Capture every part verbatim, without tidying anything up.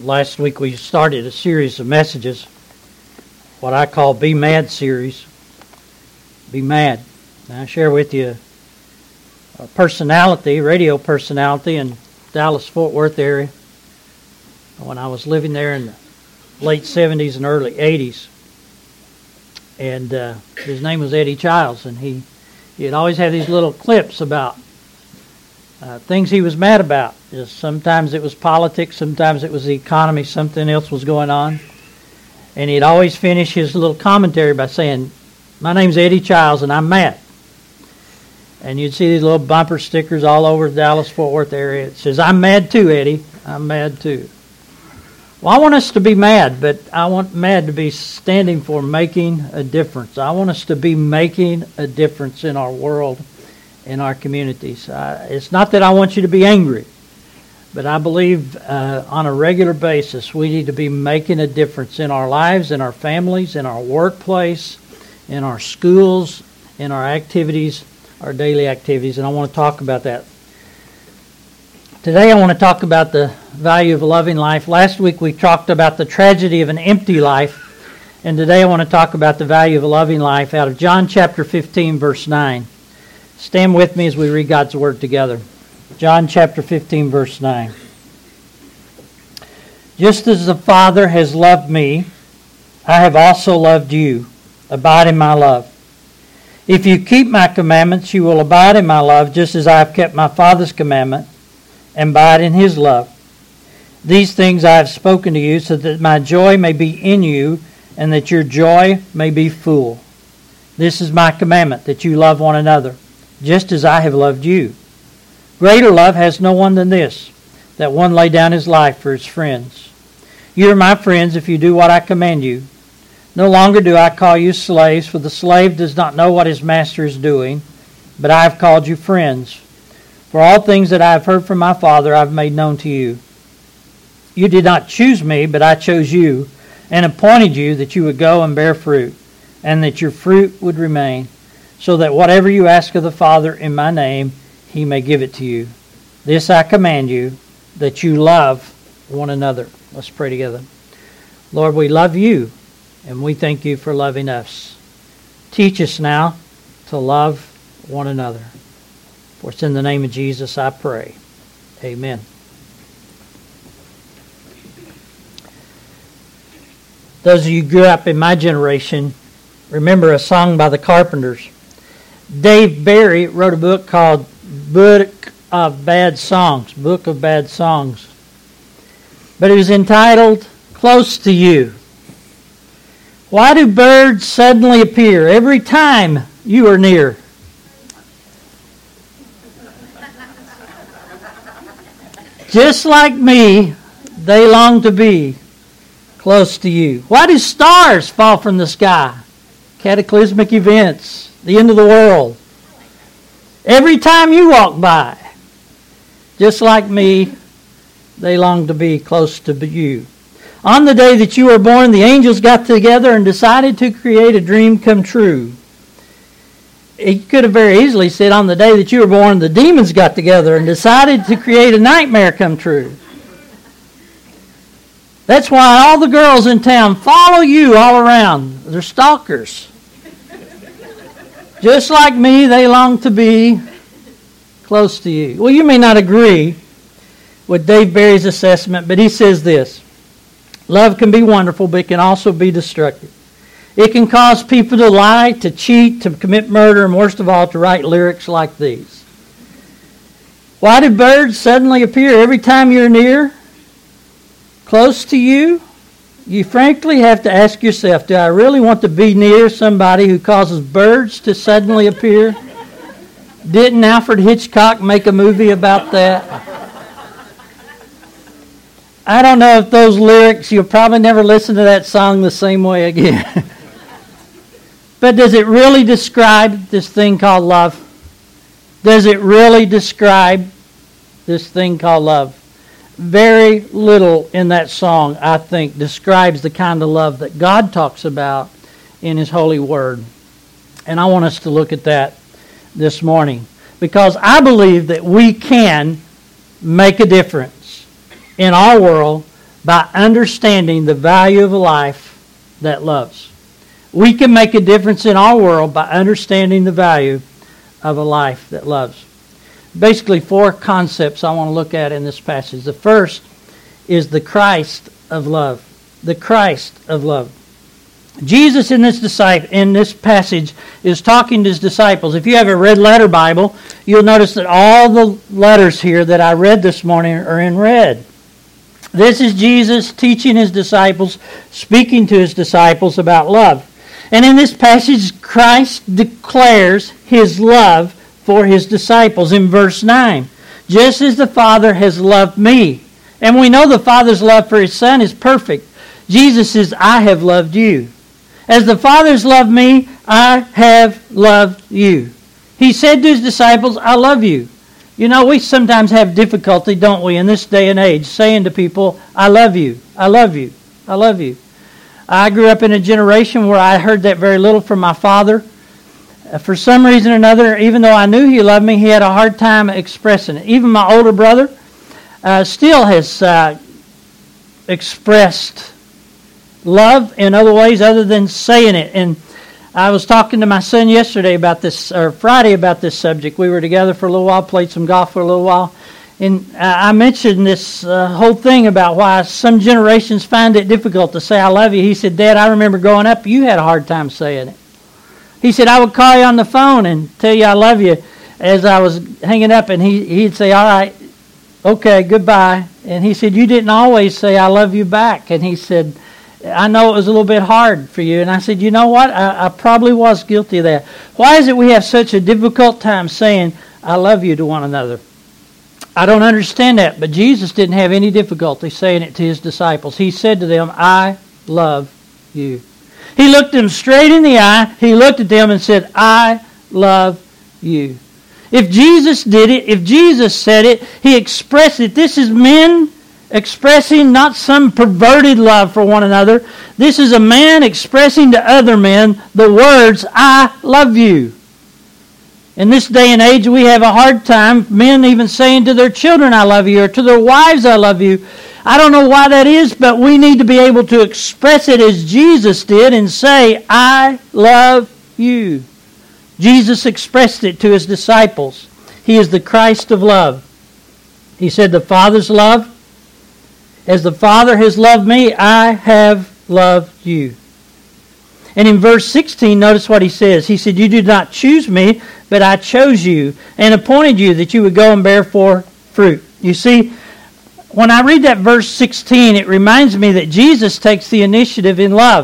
Last week we started a series of messages, what I call Be Mad series. Be Mad. And I share with you a personality, radio personality in Dallas-Fort Worth area when I was living there in the late seventies and early eighties. And uh, his name was Eddie Childs, and he, he'd always have these little clips about Uh, things he was mad about. Just sometimes it was politics, sometimes it was the economy, something else was going on. And he'd always finish his little commentary by saying, "My name's Eddie Childs and I'm mad." And you'd see these little bumper stickers all over the Dallas-Fort Worth area. It says, "I'm mad too, Eddie. I'm mad too." Well, I want us to be mad, but I want mad to be standing for making a difference. I want us to be making a difference in our world, in our communities. Uh, it's not that I want you to be angry, but I believe uh, on a regular basis we need to be making a difference in our lives, in our families, in our workplace, in our schools, in our activities, our daily activities, and I want to talk about that. Today I want to talk about the value of a loving life. Last week we talked about the tragedy of an empty life, and today I want to talk about the value of a loving life out of John chapter fifteen, verse nine. Stand with me as we read God's Word together. John chapter fifteen, verse nine. "Just as the Father has loved me, I have also loved you. Abide in my love. If you keep my commandments, you will abide in my love, just as I have kept my Father's commandment and abide in his love. These things I have spoken to you, so that my joy may be in you, and that your joy may be full. This is my commandment, that you love one another, just as I have loved you. Greater love has no one than this, that one lay down his life for his friends. You are my friends if you do what I command you. No longer do I call you slaves, for the slave does not know what his master is doing, but I have called you friends. For all things that I have heard from my Father I have made known to you. You did not choose me, but I chose you, and appointed you that you would go and bear fruit, and that your fruit would remain, so that whatever you ask of the Father in my name, he may give it to you. This I command you, that you love one another." Let's pray together. Lord, we love you, and we thank you for loving us. Teach us now to love one another. For it's in the name of Jesus I pray. Amen. Those of you who grew up in my generation remember a song by the Carpenters. Dave Barry wrote a book called Book of Bad Songs, Book of Bad Songs. But it was entitled Close to You. Why do birds suddenly appear every time you are near? Just like me, they long to be close to you. Why do stars fall from the sky? Cataclysmic events, the end of the world. Every time you walk by, just like me, they long to be close to you. On the day that you were born, the angels got together and decided to create a dream come true. He could have very easily said, on the day that you were born, the demons got together and decided to create a nightmare come true. That's why all the girls in town follow you all around. They're stalkers. Just like me, they long to be close to you. Well, you may not agree with Dave Barry's assessment, but he says this: love can be wonderful, but it can also be destructive. It can cause people to lie, to cheat, to commit murder, and worst of all, to write lyrics like these. Why do birds suddenly appear every time you're near? Close to you? You frankly have to ask yourself, do I really want to be near somebody who causes birds to suddenly appear? Didn't Alfred Hitchcock make a movie about that? I don't know if those lyrics, you'll probably never listen to that song the same way again. But does it really describe this thing called love? Does it really describe this thing called love? Very little in that song, I think, describes the kind of love that God talks about in His holy word. And I want us to look at that this morning, because I believe that we can make a difference in our world by understanding the value of a life that loves. We can make a difference in our world by understanding the value of a life that loves. Basically, four concepts I want to look at in this passage. The first is the Christ of love. The Christ of love. Jesus in this disciple, in this passage is talking to his disciples. If you have a red letter Bible, you'll notice that all the letters here that I read this morning are in red. This is Jesus teaching his disciples, speaking to his disciples about love. And in this passage, Christ declares his love for his disciples in verse nine. Just as the Father has loved me. And we know the Father's love for his Son is perfect. Jesus says, I have loved you. As the Father's loved me, I have loved you. He said to his disciples, I love you. You know, we sometimes have difficulty, don't we, in this day and age, saying to people, I love you, I love you, I love you. I grew up in a generation where I heard that very little from my father. For some reason or another, even though I knew he loved me, he had a hard time expressing it. Even my older brother uh, still has uh, expressed love in other ways other than saying it. And I was talking to my son yesterday about this, or Friday about this subject. We were together for a little while, played some golf for a little while. And I mentioned this uh, whole thing about why some generations find it difficult to say I love you. He said, Dad, I remember growing up, you had a hard time saying it. He said, I would call you on the phone and tell you I love you as I was hanging up. And he, he'd say, all right, okay, goodbye. And he said, you didn't always say I love you back. And he said, I know it was a little bit hard for you. And I said, you know what? I, I probably was guilty of that. Why is it we have such a difficult time saying I love you to one another? I don't understand that, but Jesus didn't have any difficulty saying it to his disciples. He said to them, I love you. He looked them straight in the eye. He looked at them and said, I love you. If Jesus did it, if Jesus said it, he expressed it. This is men expressing not some perverted love for one another. This is a man expressing to other men the words, I love you. In this day and age, we have a hard time, men even saying to their children, I love you, or to their wives, I love you. I don't know why that is, but we need to be able to express it as Jesus did and say, I love you. Jesus expressed it to his disciples. He is the Christ of love. He said, the Father's love, as the Father has loved me, I have loved you. And in verse sixteen, notice what he says. He said, you did not choose me, but I chose you and appointed you that you would go and bear forth fruit. You see, when I read that verse sixteen, it reminds me that Jesus takes the initiative in love.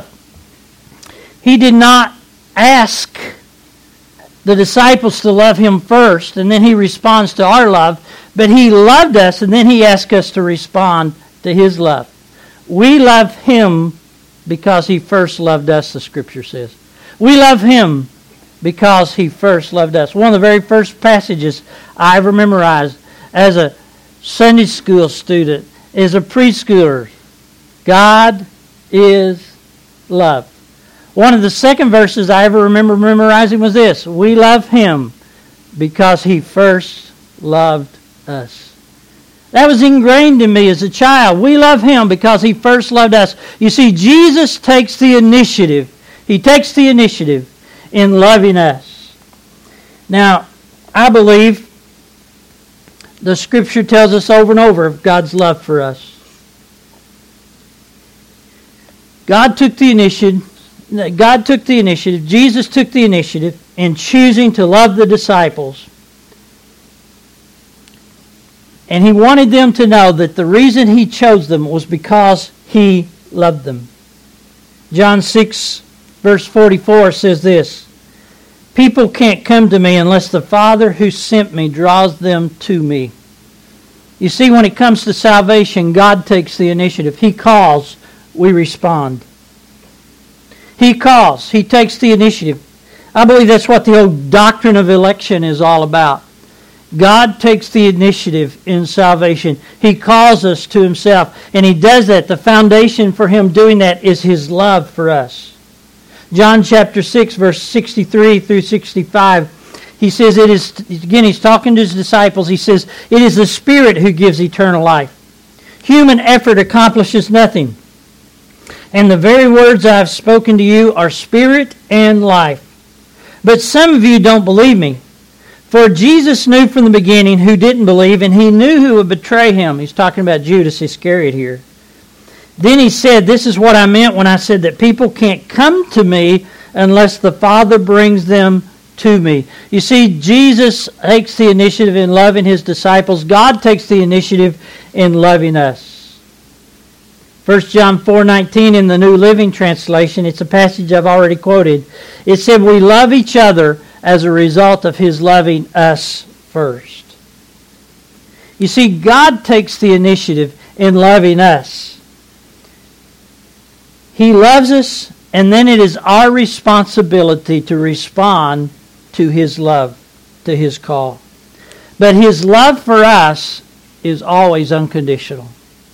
He did not ask the disciples to love him first, and then he responds to our love, but he loved us, and then he asked us to respond to his love. We love him because he first loved us, the Scripture says. We love him because he first loved us. One of the very first passages I ever memorized as a Sunday school student, as a preschooler, God is love. One of the second verses I ever remember memorizing was this: we love him because he first loved us. That was ingrained in me as a child. We love him because he first loved us. You see, Jesus takes the initiative. He takes the initiative in loving us. Now, I believe the Scripture tells us over and over of God's love for us. God took the initiative. God took the initiative. Jesus took the initiative in choosing to love the disciples. And he wanted them to know that the reason he chose them was because he loved them. John six, verse forty-four says this: people can't come to me unless the Father who sent me draws them to me. You see, when it comes to salvation, God takes the initiative. He calls, we respond. He calls, he takes the initiative. I believe that's what the whole doctrine of election is all about. God takes the initiative in salvation. He calls us to himself, and he does that. The foundation for him doing that is his love for us. John chapter six, verse sixty-three through sixty-five, he says, it is, again, he's talking to his disciples. He says, it is the Spirit who gives eternal life. Human effort accomplishes nothing. And the very words I have spoken to you are spirit and life. But some of you don't believe me. For Jesus knew from the beginning who didn't believe, and he knew who would betray him. He's talking about Judas Iscariot here. Then he said, this is what I meant when I said that people can't come to me unless the Father brings them to me. You see, Jesus takes the initiative in loving his disciples. God takes the initiative in loving us. First John four nineteen in the New Living Translation, it's a passage I've already quoted. It said, we love each other as a result of his loving us first. You see, God takes the initiative in loving us. He loves us, and then it is our responsibility to respond to his love, to his call. But his love for us is always unconditional.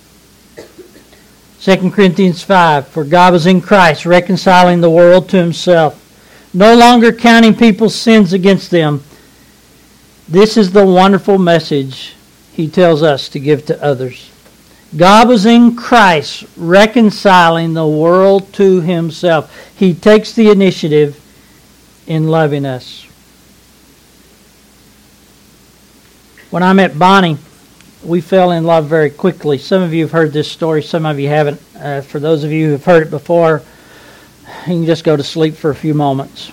Second Corinthians five, for God was in Christ, reconciling the world to himself, no longer counting people's sins against them. This is the wonderful message he tells us to give to others. God was in Christ, reconciling the world to himself. He takes the initiative in loving us. When I met Bonnie, we fell in love very quickly. Some of you have heard this story, some of you haven't. Uh, for those of you who have heard it before, you can just go to sleep for a few moments.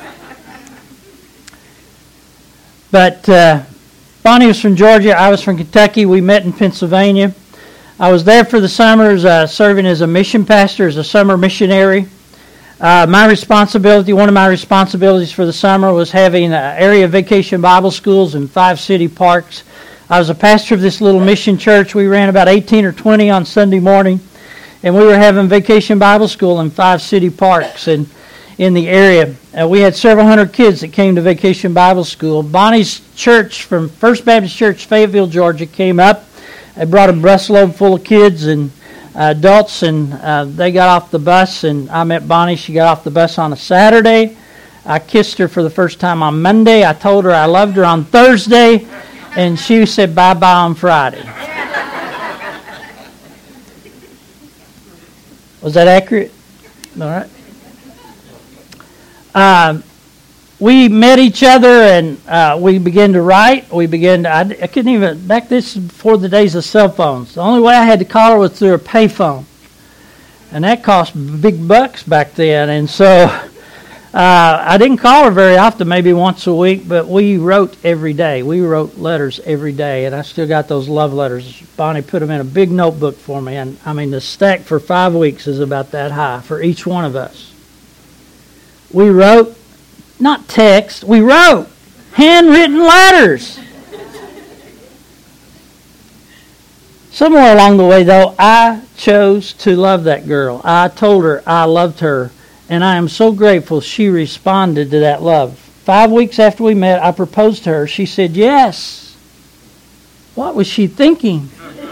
But uh, Bonnie was from Georgia, I was from Kentucky. We met in Pennsylvania. I was there for the summers, uh, serving as a mission pastor, as a summer missionary. Uh, my responsibility, one of my responsibilities for the summer was having uh, area vacation Bible schools in five city parks. I was a pastor of this little mission church. We ran about eighteen or twenty on Sunday morning, and we were having vacation Bible school in five city parks and in the area. Uh, we had several hundred kids that came to vacation Bible school. Bonnie's church from First Baptist Church, Fayetteville, Georgia, came up. They brought a busload full of kids and uh, adults, and uh, they got off the bus, and I met Bonnie. She got off the bus on a Saturday. I kissed her for the first time on Monday. I told her I loved her on Thursday, and she said bye-bye on Friday. Was that accurate? All right. Um, we met each other, and uh, we began to write. We began to, I, I couldn't even, back this before the days of cell phones. The only way I had to call her was through a payphone. And that cost big bucks back then. And so uh, I didn't call her very often, maybe once a week, but we wrote every day. We wrote letters every day, and I still got those love letters. Bonnie put them in a big notebook for me. And I mean, the stack for five weeks is about that high for each one of us. We wrote, not text, we wrote handwritten letters. Somewhere along the way, though, I chose to love that girl. I told her I loved her, and I am so grateful she responded to that love. Five weeks after we met, I proposed to her. She said yes. What was she thinking?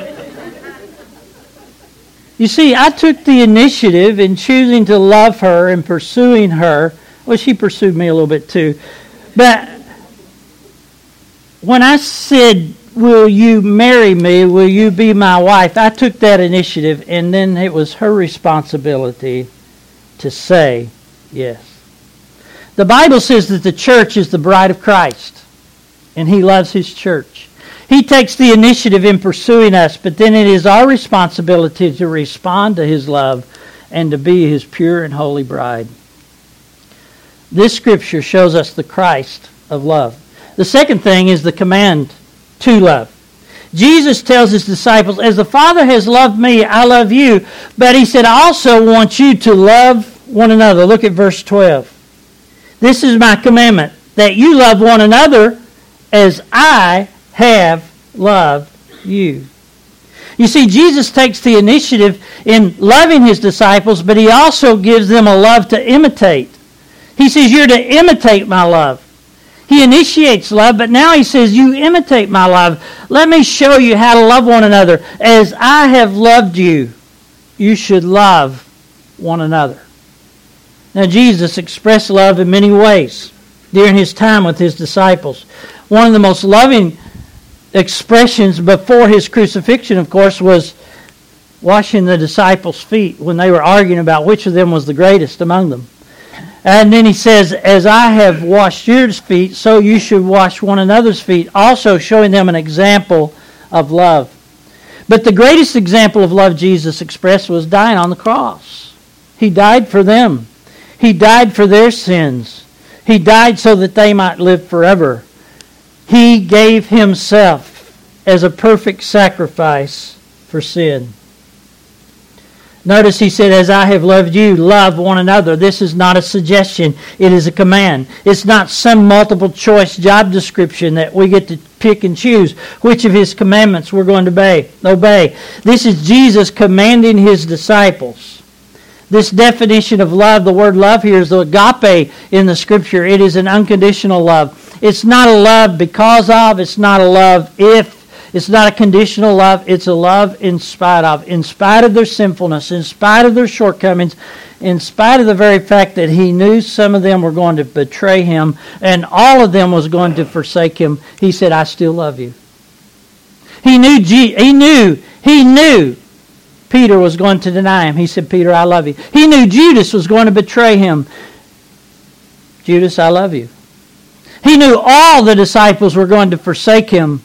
You see, I took the initiative in choosing to love her and pursuing her. Well, she pursued me a little bit too. But when I said, will you marry me, will you be my wife, I took that initiative, and then it was her responsibility to say yes. The Bible says that the church is the bride of Christ, and he loves his church. He takes the initiative in pursuing us, but then it is our responsibility to respond to his love and to be his pure and holy bride. This scripture shows us the Christ of love. The second thing is the command to love. Jesus tells his disciples, as the Father has loved me, I love you. But he said, I also want you to love one another. Look at verse twelve. This is my commandment, that you love one another as I have loved you. You see, Jesus takes the initiative in loving his disciples, but he also gives them a love to imitate. He says, you're to imitate my love. He initiates love, but now he says, you imitate my love. Let me show you how to love one another. As I have loved you, you should love one another. Now, Jesus expressed love in many ways during his time with his disciples. One of the most loving expressions before his crucifixion, of course, was washing the disciples' feet when they were arguing about which of them was the greatest among them. And then he says, as I have washed your feet, so you should wash one another's feet, also showing them an example of love. But the greatest example of love Jesus expressed was dying on the cross. He died for them. He died for their sins. He died so that they might live forever. He gave himself as a perfect sacrifice for sin. Notice he said, as I have loved you, love one another. This is not a suggestion. It is a command. It's not some multiple choice job description that we get to pick and choose which of his commandments we're going to obey. obey. This is Jesus commanding his disciples. This definition of love, the word love here is the agape in the Scripture. It is an unconditional love. It's not a love because of. It's not a love if. It's not a conditional love. It's a love in spite of. In spite of their sinfulness, in spite of their shortcomings, in spite of the very fact that he knew some of them were going to betray him and all of them was going to forsake him, he said, I still love you. He knew, he knew, he knew Peter was going to deny him. He said, Peter, I love you. He knew Judas was going to betray him. Judas, I love you. He knew all the disciples were going to forsake him.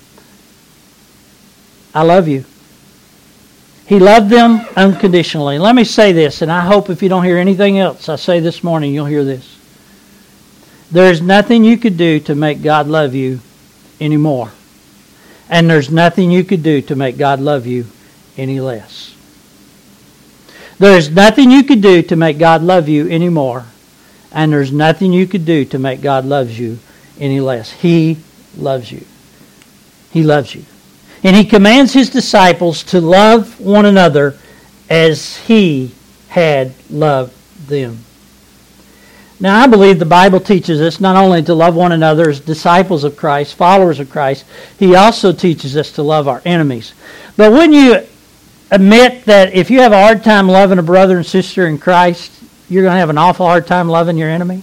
I love you. He loved them unconditionally. Let me say this, and I hope if you don't hear anything else I say this morning, you'll hear this. There's nothing you could do to make God love you anymore. And there's nothing you could do to make God love you any less. There's nothing you could do to make God love you anymore. And there's nothing you could do to make God love you any less. He loves you. He loves you. And he commands his disciples to love one another as he had loved them. Now, I believe the Bible teaches us not only to love one another as disciples of Christ, followers of Christ, he also teaches us to love our enemies. But wouldn't you admit that if you have a hard time loving a brother and sister in Christ, you're going to have an awful hard time loving your enemy?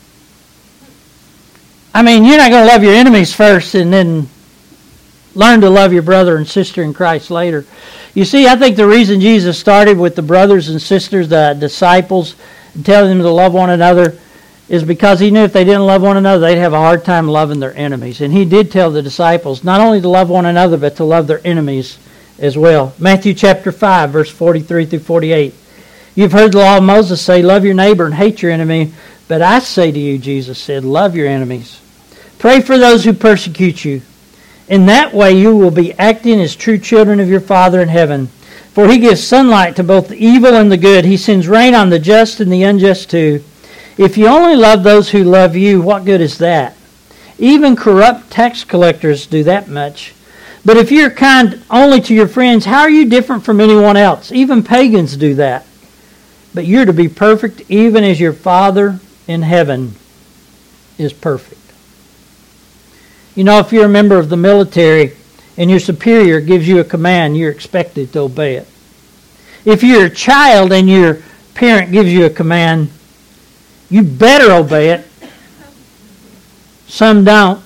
I mean, you're not going to love your enemies first and then learn to love your brother and sister in Christ later. You see, I think the reason Jesus started with the brothers and sisters, the disciples, and telling them to love one another is because he knew if they didn't love one another, they'd have a hard time loving their enemies. And he did tell the disciples not only to love one another, but to love their enemies as well. Matthew chapter five, verse forty-three through forty-eight. You've heard the law of Moses say, love your neighbor and hate your enemy. But I say to you, Jesus said, love your enemies. Pray for those who persecute you. In that way you will be acting as true children of your Father in heaven. For he gives sunlight to both the evil and the good. He sends rain on the just and the unjust too. If you only love those who love you, what good is that? Even corrupt tax collectors do that much. But if you're kind only to your friends, how are you different from anyone else? Even pagans do that. But you're to be perfect even as your Father in heaven is perfect. You know, if you're a member of the military and your superior gives you a command, you're expected to obey it. If you're a child and your parent gives you a command, you better obey it. Some don't.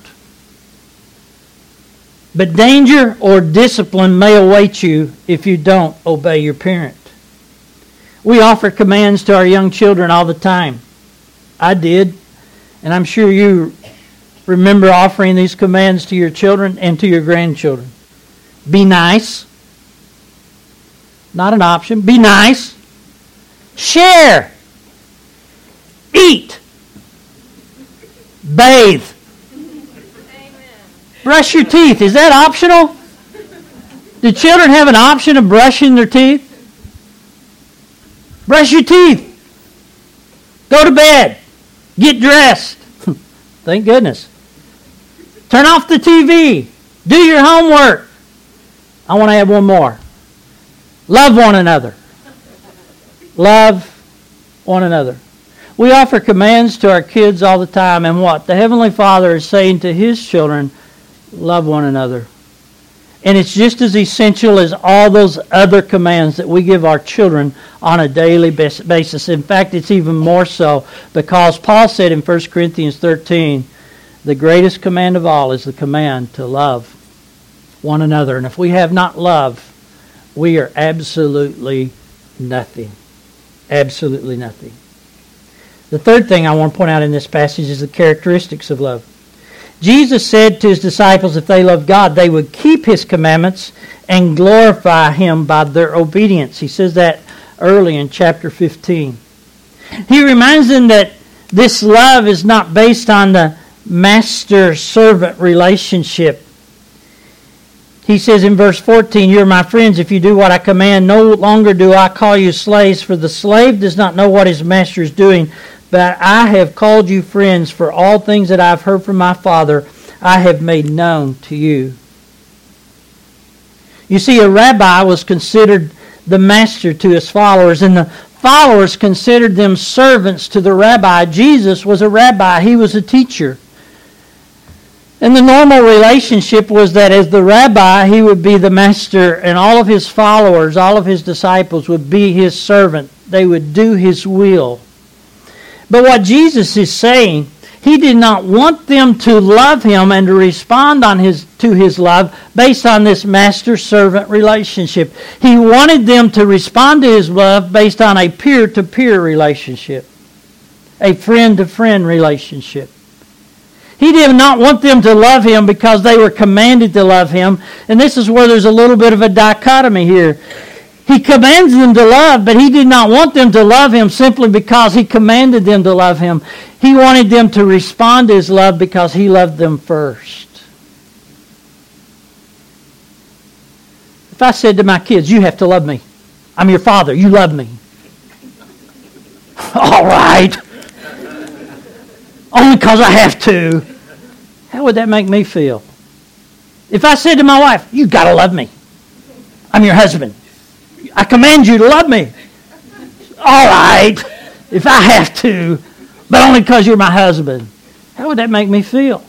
But danger or discipline may await you if you don't obey your parent. We offer commands to our young children all the time. I did, and I'm sure you remember offering these commands to your children and to your grandchildren. Be nice. Not an option. Be nice. Share. Eat. Bathe. Amen. Brush your teeth. Is that optional? Do children have an option of brushing their teeth? Brush your teeth. Go to bed. Get dressed. Thank goodness. Turn off the T V. Do your homework. I want to add one more. Love one another. Love one another. We offer commands to our kids all the time, and what? The Heavenly Father is saying to His children, love one another. And it's just as essential as all those other commands that we give our children on a daily basis. In fact, it's even more so because Paul said in First Corinthians thirteen, the greatest command of all is the command to love one another. And if we have not love, we are absolutely nothing. Absolutely nothing. The third thing I want to point out in this passage is the characteristics of love. Jesus said to his disciples if they loved God, they would keep his commandments and glorify him by their obedience. He says that early in chapter fifteen. He reminds them that this love is not based on the master-servant relationship. He says in verse fourteen, "You are my friends if you do what I command. No longer do I call you slaves, for the slave does not know what his master is doing. But I have called you friends, for all things that I have heard from my Father I have made known to you." You see, a rabbi was considered the master to his followers, and the followers considered them servants to the rabbi. Jesus was a rabbi. He was a teacher. And the normal relationship was that as the rabbi, he would be the master, and all of his followers, all of his disciples would be his servant. They would do his will. But what Jesus is saying, he did not want them to love him and to respond on his to his love based on this master-servant relationship. He wanted them to respond to his love based on a peer-to-peer relationship, a friend-to-friend relationship. He did not want them to love him because they were commanded to love him. And this is where there's a little bit of a dichotomy here. He commands them to love, but he did not want them to love him simply because he commanded them to love him. He wanted them to respond to his love because he loved them first. If I said to my kids, "You have to love me. I'm your father. You love me." All right. Only because I have to. How would that make me feel? If I said to my wife, "You got to love me. I'm your husband. I command you to love me." All right, if I have to, but only because you're my husband. How would that make me feel?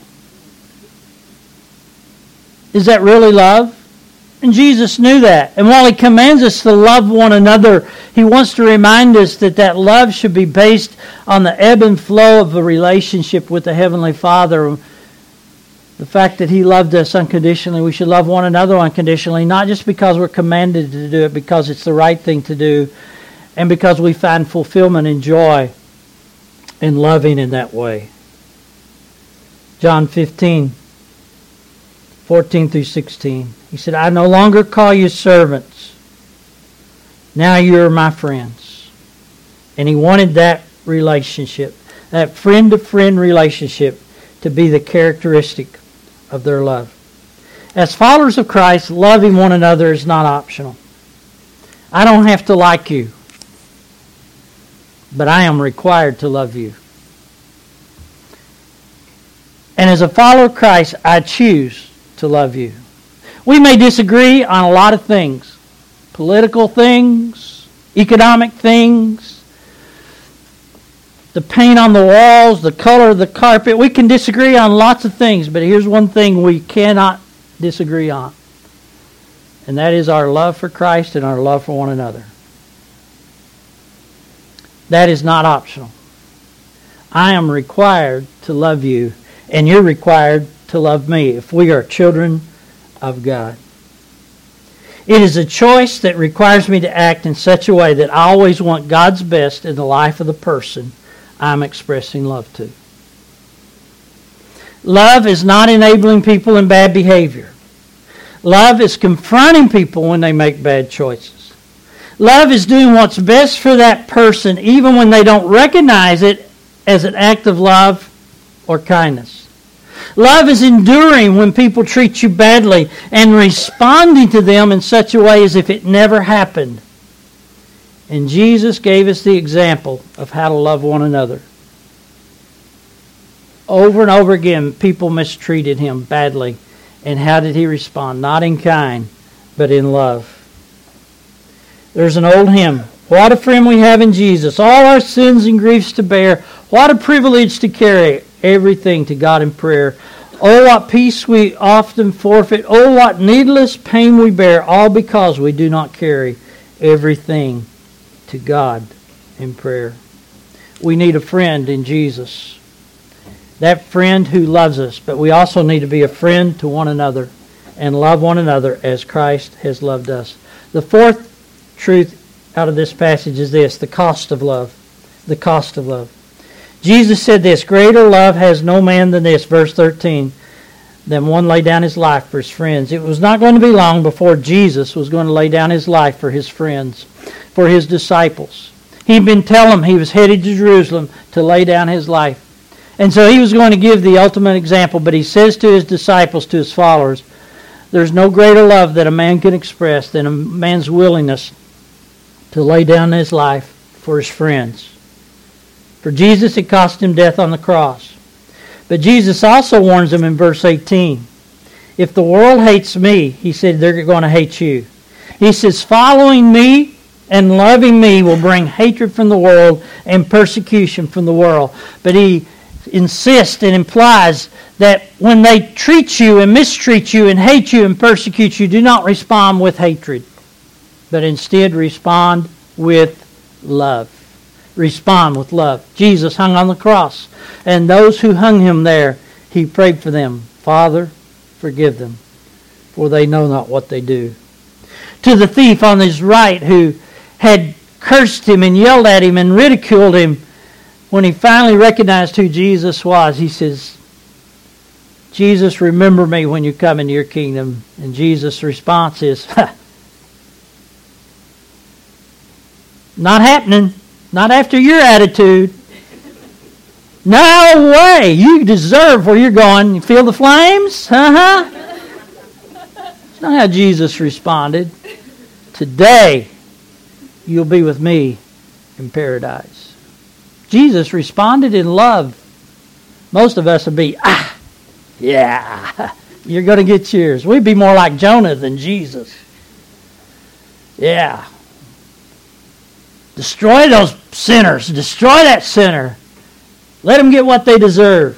Is that really love? And Jesus knew that. And while he commands us to love one another, he wants to remind us that that love should be based on the ebb and flow of a relationship with the Heavenly Father. The fact that he loved us unconditionally, we should love one another unconditionally, not just because we're commanded to do it, because it's the right thing to do, and because we find fulfillment and joy in loving in that way. John fifteen, fourteen through sixteen. He said, "I no longer call you servants. Now you're my friends." And he wanted that relationship, that friend-to-friend relationship, to be the characteristic of their love. As followers of Christ, loving one another is not optional. I don't have to like you, but I am required to love you. And as a follower of Christ, I choose to love you. We may disagree on a lot of things, political things, economic things, the paint on the walls, the color of the carpet. We can disagree on lots of things, but here's one thing we cannot disagree on. And that is our love for Christ and our love for one another. That is not optional. I am required to love you, and you're required to love me if we are children of God. It is a choice that requires me to act in such a way that I always want God's best in the life of the person I'm expressing love to. Love is not enabling people in bad behavior. Love is confronting people when they make bad choices. Love is doing what's best for that person even when they don't recognize it as an act of love or kindness. Love is enduring when people treat you badly and responding to them in such a way as if it never happened. And Jesus gave us the example of how to love one another. Over and over again, people mistreated him badly. And how did he respond? Not in kind, but in love. There's an old hymn. What a friend we have in Jesus. All our sins and griefs to bear. What a privilege to carry everything to God in prayer. Oh, what peace we often forfeit. Oh, what needless pain we bear. All because we do not carry everything to God in prayer. We need a friend in Jesus. That friend who loves us. But we also need to be a friend to one another and love one another as Christ has loved us. The fourth truth out of this passage is this: the cost of love. The cost of love. Jesus said this: greater love has no man than this, verse thirteen, than one lay down his life for his friends. It was not going to be long before Jesus was going to lay down his life for his friends, for his disciples. He'd been telling them he was headed to Jerusalem to lay down his life. And so he was going to give the ultimate example, but he says to his disciples, to his followers, there's no greater love that a man can express than a man's willingness to lay down his life for his friends. For Jesus, it cost him death on the cross. But Jesus also warns them in verse eighteen. If the world hates me, he said, they're going to hate you. He says, following me and loving me will bring hatred from the world and persecution from the world. But he insists and implies that when they treat you and mistreat you and hate you and persecute you, do not respond with hatred, but instead respond with love. Respond with love. Jesus hung on the cross, and those who hung him there, he prayed for them. Father, forgive them, for they know not what they do. To the thief on his right who had cursed him and yelled at him and ridiculed him, when he finally recognized who Jesus was, he says, Jesus, remember me when you come into your kingdom. And Jesus' response is, ha, not happening. Not after your attitude. No way. You deserve where you're going. You feel the flames? Uh-huh. That's not how Jesus responded. Today, you'll be with me in paradise. Jesus responded in love. Most of us would be, ah, yeah, you're going to get yours. We'd be more like Jonah than Jesus. Yeah. Destroy those sinners. Destroy that sinner. Let them get what they deserve.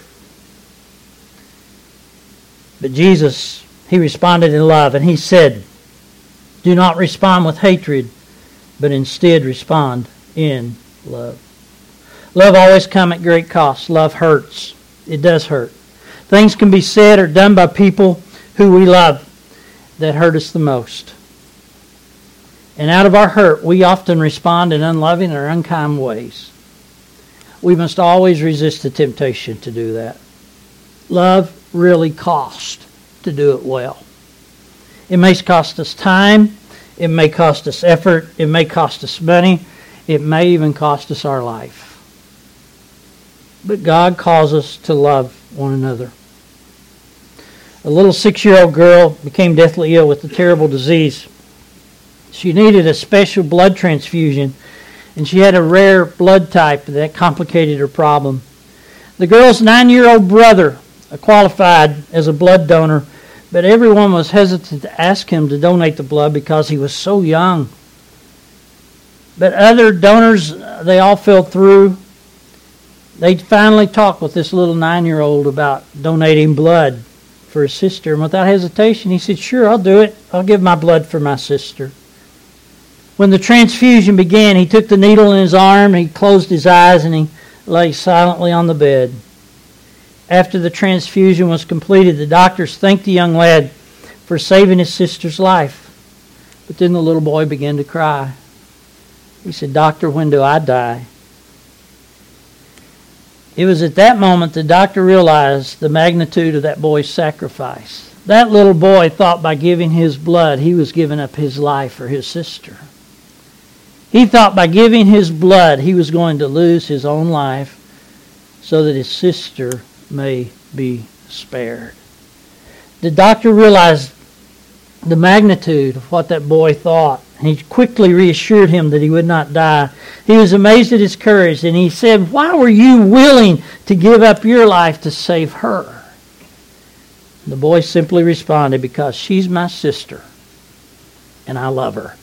But Jesus, he responded in love, and he said, do not respond with hatred, but instead respond in love. Love always comes at great cost. Love hurts. It does hurt. Things can be said or done by people who we love that hurt us the most. And out of our hurt, we often respond in unloving or unkind ways. We must always resist the temptation to do that. Love really costs to do it well. It may cost us time. It may cost us effort. It may cost us money. It may even cost us our life. But God calls us to love one another. A little six-year-old girl became deathly ill with a terrible disease. She needed a special blood transfusion, and she had a rare blood type that complicated her problem. The girl's nine-year-old brother qualified as a blood donor, but everyone was hesitant to ask him to donate the blood because he was so young. But other donors, they all fell through. They finally talked with this little nine-year-old about donating blood for his sister, and without hesitation, he said, sure, I'll do it. I'll give my blood for my sister. When the transfusion began, he took the needle in his arm, he closed his eyes, and he lay silently on the bed. After the transfusion was completed, the doctors thanked the young lad for saving his sister's life. But then the little boy began to cry. He said, Doctor, when do I die? It was at that moment the doctor realized the magnitude of that boy's sacrifice. That little boy thought by giving his blood, he was giving up his life for his sister. He thought by giving his blood, he was going to lose his own life so that his sister may be spared. The doctor realized the magnitude of what that boy thought. He quickly reassured him that he would not die. He was amazed at his courage, and he said, why were you willing to give up your life to save her? The boy simply responded, because she's my sister, and I love her.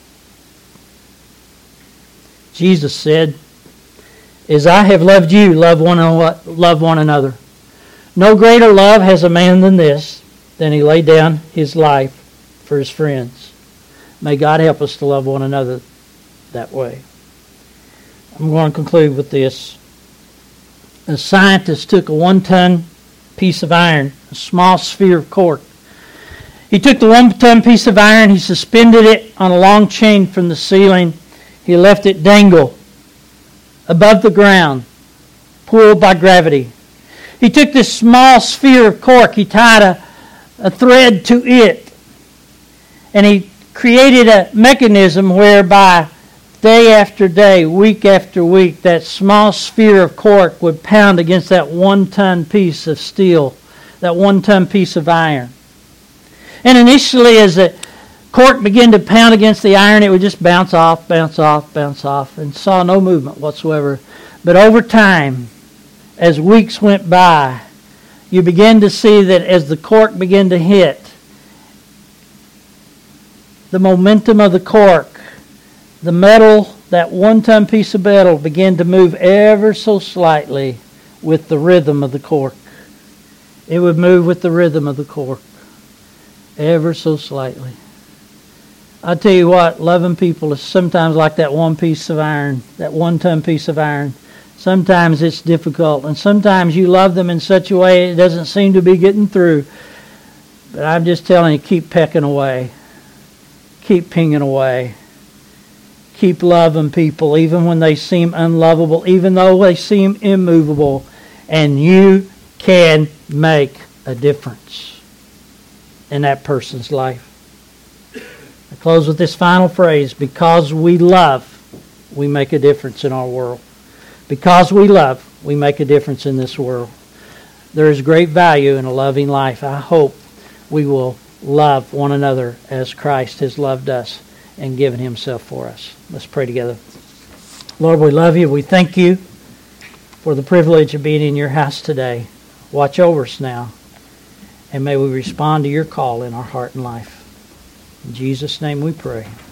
Jesus said, as I have loved you, love one, love one another. No greater love has a man than this, than he laid down his life for his friends. May God help us to love one another that way. I'm going to conclude with this. A scientist took a one-ton piece of iron, a small sphere of cork. He took the one-ton piece of iron, he suspended it on a long chain from the ceiling. He left it dangle above the ground, pulled by gravity. He took this small sphere of cork, he tied a, a thread to it, and he created a mechanism whereby day after day, week after week, that small sphere of cork would pound against that one-ton piece of steel, that one-ton piece of iron. And initially, as the cork began to pound against the iron, it would just bounce off, bounce off, bounce off, and saw no movement whatsoever. But over time, as weeks went by, you begin to see that as the cork began to hit, the momentum of the cork, the metal, that one-ton piece of metal began to move ever so slightly with the rhythm of the cork. It would move with the rhythm of the cork, ever so slightly. I tell you what, loving people is sometimes like that one piece of iron, that one-ton piece of iron. Sometimes it's difficult, and sometimes you love them in such a way it doesn't seem to be getting through. But I'm just telling you, keep pecking away. Keep pinging away. Keep loving people even when they seem unlovable, even though they seem immovable. And you can make a difference in that person's life. I close with this final phrase. Because we love, we make a difference in our world. Because we love, we make a difference in this world. There is great value in a loving life. I hope we will love one another as Christ has loved us and given himself for us. Let's pray together. Lord, we love you. We thank you for the privilege of being in your house today. Watch over us now, and may we respond to your call in our heart and life. In Jesus' name we pray.